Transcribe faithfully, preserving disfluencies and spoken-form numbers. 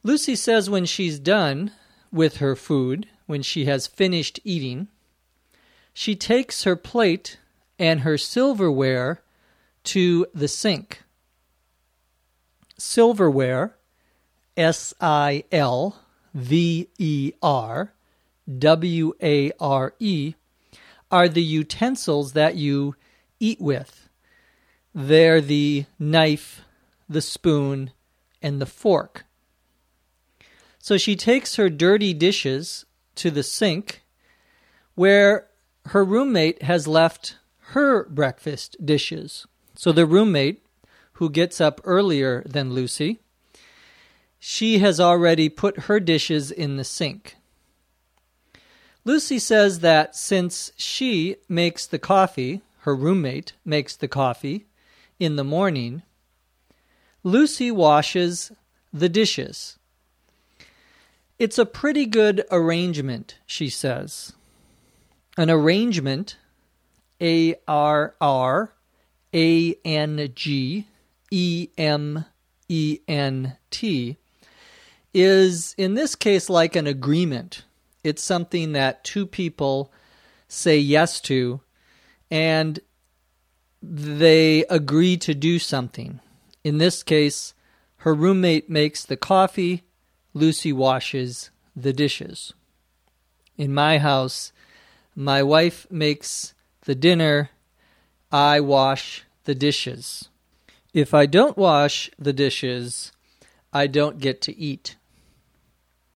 Lucy says when she's done with her food, when she has finished eating, she takes her plate and her silverware to the sink. Silverware, S I L V E R W A R E, are the utensils that you eat with. They're the knife, the spoon, and the fork. So she takes her dirty dishes to the sink where her roommate has left her breakfast dishes. So the roommate, who gets up earlier than Lucy, she has already put her dishes in the sink. Lucy says that since she makes the coffee, her roommate makes the coffee in the morning, Lucy washes the dishes. It's a pretty good arrangement, she says. An arrangement, A R R A N G E M E N T, is in this case like an agreement. It's something that two people say yes to, and they agree to do something. In this case, her roommate makes the coffee, Lucy washes the dishes. In my house, my wife makes the dinner, I wash the dishes. If I don't wash the dishes, I don't get to eat.